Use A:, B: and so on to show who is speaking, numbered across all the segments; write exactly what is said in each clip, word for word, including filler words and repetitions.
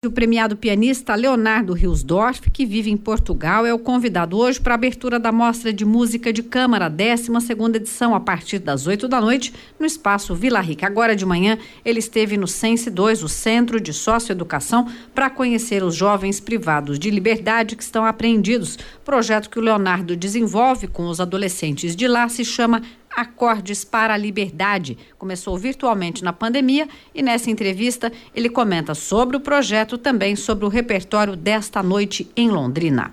A: O premiado pianista Leonardo Riosdorff, que vive em Portugal, é o convidado hoje para a abertura da Mostra de Música de Câmara, décima segunda edição, a partir das oito da noite, no Espaço Vila Rica. Agora de manhã, ele esteve no Sense dois, o Centro de Socioeducação, para conhecer os jovens privados de liberdade que estão apreendidos. O projeto que o Leonardo desenvolve com os adolescentes de lá se chama Acordes para a Liberdade. Começou virtualmente na pandemia e nessa entrevista ele comenta sobre o projeto, também sobre o repertório desta noite em Londrina.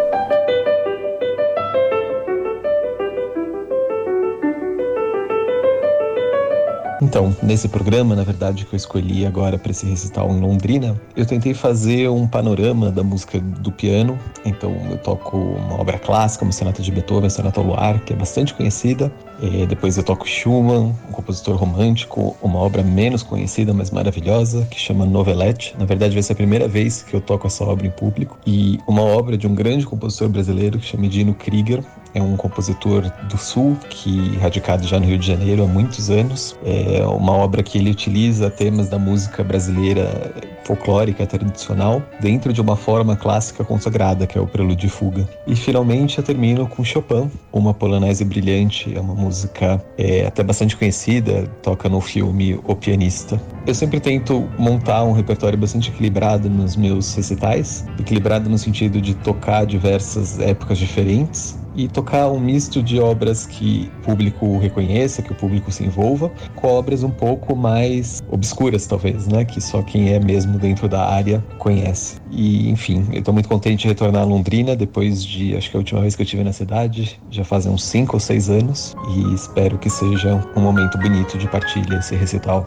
B: Então, nesse programa, na verdade, que eu escolhi agora para esse recital em Londrina, eu tentei fazer um panorama da música do piano. Então, eu toco uma obra clássica, uma sonata de Beethoven, a Sonata ao Luar, que é bastante conhecida. E depois eu toco Schumann, um compositor romântico, uma obra menos conhecida, mas maravilhosa, que chama Novelette. Na verdade, vai ser a primeira vez que eu toco essa obra em público. E uma obra de um grande compositor brasileiro, que chama Dino Krieger. É um compositor do Sul, que radicado já no Rio de Janeiro há muitos anos. É uma obra que ele utiliza temas da música brasileira folclórica tradicional dentro de uma forma clássica consagrada, que é o Prelúdio e Fuga. E finalmente eu termino com Chopin, uma polonese brilhante, é uma música é, até bastante conhecida, toca no filme O Pianista. Eu sempre tento montar um repertório bastante equilibrado nos meus recitais, equilibrado no sentido de tocar diversas épocas diferentes, e tocar um misto de obras que o público reconheça, que o público se envolva, com obras um pouco mais obscuras, talvez, né? Que só quem é mesmo dentro da área conhece. E, enfim, eu estou muito contente de retornar a Londrina depois de, acho que a última vez que eu estive na cidade, já fazem uns cinco ou seis anos, e espero que seja um momento bonito de partilha esse recital.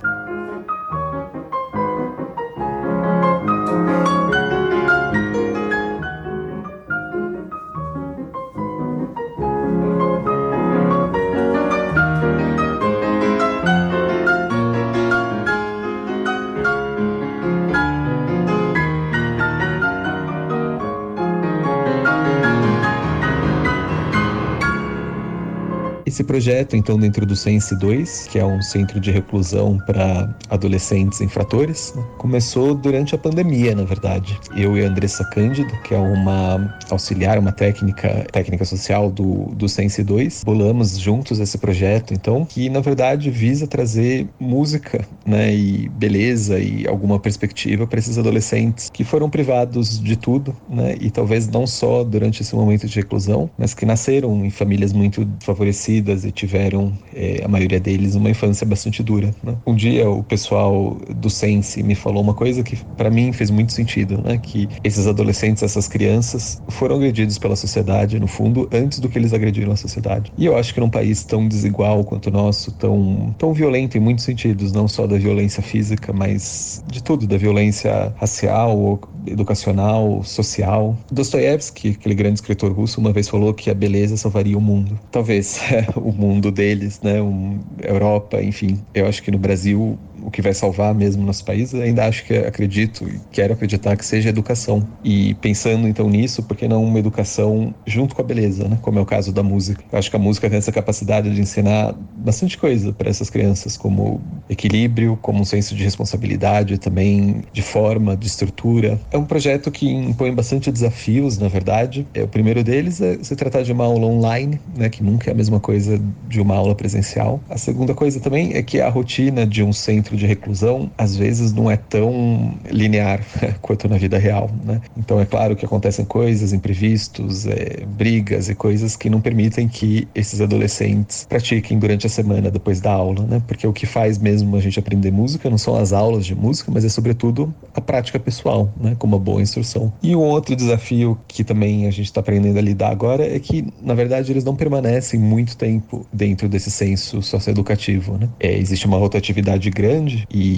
B: Esse projeto, então, dentro do Sense dois, que é um centro de reclusão para adolescentes infratores, né, começou durante a pandemia, na verdade. Eu e a Andressa Cândido, que é uma auxiliar, uma técnica, técnica social do, do Sense dois, bolamos juntos esse projeto, então, que, na verdade, visa trazer música, né, e beleza e alguma perspectiva para esses adolescentes que foram privados de tudo, né, e talvez não só durante esse momento de reclusão, mas que nasceram em famílias muito favorecidas e tiveram, é, a maioria deles, uma infância bastante dura, né? Um dia o pessoal do Sense me falou uma coisa que para mim fez muito sentido, né? Que esses adolescentes, essas crianças foram agredidos pela sociedade, no fundo, antes do que eles agrediram a sociedade. E eu acho que num país tão desigual quanto o nosso, tão, tão violento em muitos sentidos, não só da violência física, mas de tudo, da violência racial, educacional, social. Dostoiévski, aquele grande escritor russo, uma vez falou que a beleza salvaria o mundo. Talvez o mundo deles, né, um, Europa, enfim. Eu acho que no Brasil o que vai salvar mesmo nosso país, ainda acho que acredito e quero acreditar que seja a educação. E pensando então nisso, por que não uma educação junto com a beleza, né? Como é o caso da música. Eu acho que a música tem essa capacidade de ensinar bastante coisa para essas crianças, como equilíbrio, como um senso de responsabilidade também, de forma, de estrutura. É um projeto que impõe bastante desafios, na verdade. É, o primeiro deles é se tratar de uma aula online, né, que nunca é a mesma coisa de uma aula presencial. A segunda coisa também é que a rotina de um centro de reclusão, às vezes, não é tão linear quanto na vida real, né? Então, é claro que acontecem coisas, imprevistos, é, brigas e coisas que não permitem que esses adolescentes pratiquem durante a semana depois da aula, né? Porque o que faz mesmo a gente aprender música não são as aulas de música, mas é, sobretudo, a prática pessoal, né? Com uma boa instrução. E um outro desafio que também a gente está aprendendo a lidar agora é que, na verdade, eles não permanecem muito tempo dentro desse senso socioeducativo, né? É, existe uma rotatividade grande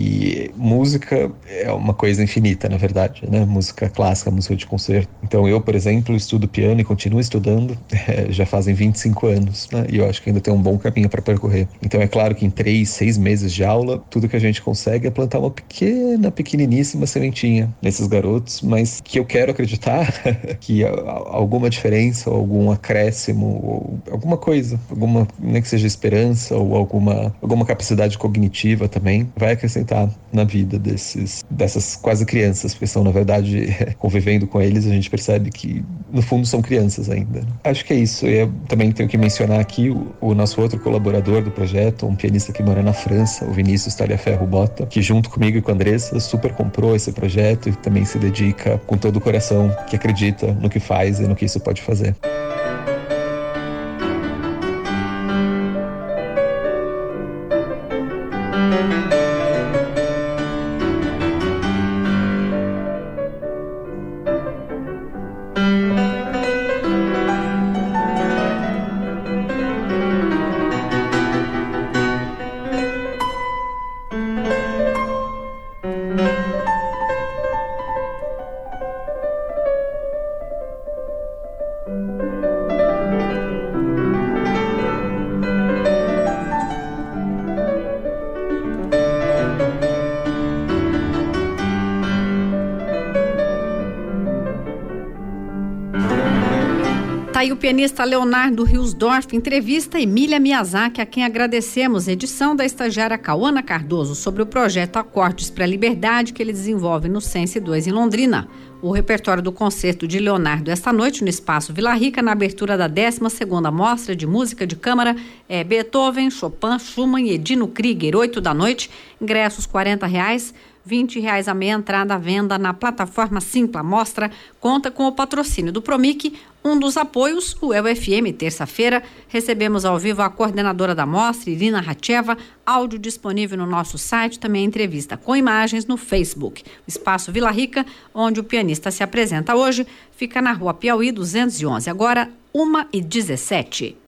B: e música é uma coisa infinita, na verdade, né? Música clássica, música de concerto. Então eu, por exemplo, estudo piano e continuo estudando é, já fazem vinte e cinco anos, né? E eu acho que ainda tem um bom caminho para percorrer. Então é claro que em três, seis meses de aula, tudo que a gente consegue é plantar uma pequena, pequeniníssima sementinha nesses garotos, mas que eu quero acreditar que alguma diferença, ou algum acréscimo, ou alguma coisa, alguma, nem que seja esperança, ou alguma, alguma capacidade cognitiva também, vai acrescentar na vida desses, dessas quase crianças, porque são, na verdade, convivendo com eles, a gente percebe que, no fundo, são crianças ainda. Acho que é isso. Eu também tenho que mencionar aqui o, o nosso outro colaborador do projeto, um pianista que mora na França, o Vinícius Talhaferro Bota, que junto comigo e com a Andressa super comprou esse projeto e também se dedica com todo o coração, que acredita no que faz e no que isso pode fazer.
A: Tá aí o pianista Leonardo Hilsdorf, entrevista Emília Miyazaki, a quem agradecemos, edição da estagiária Cauana Cardoso, sobre o projeto Acordes para a Liberdade que ele desenvolve no Sense dois em Londrina. O repertório do concerto de Leonardo esta noite no Espaço Vila Rica, na abertura da décima segunda Mostra de Música de Câmara, é Beethoven, Chopin, Schumann e Edino Krieger, oito da noite, ingressos quarenta reais, vinte reais a meia entrada à venda na plataforma Simpla. Mostra conta com o patrocínio do Promic, um dos apoios, o E U F M. Terça-feira, recebemos ao vivo a coordenadora da mostra, Irina Ratcheva, áudio disponível no nosso site, também entrevista com imagens no Facebook. O Espaço Vila Rica, onde o pianista se apresenta hoje, fica na Rua Piauí duzentos e onze, agora uma e dezessete.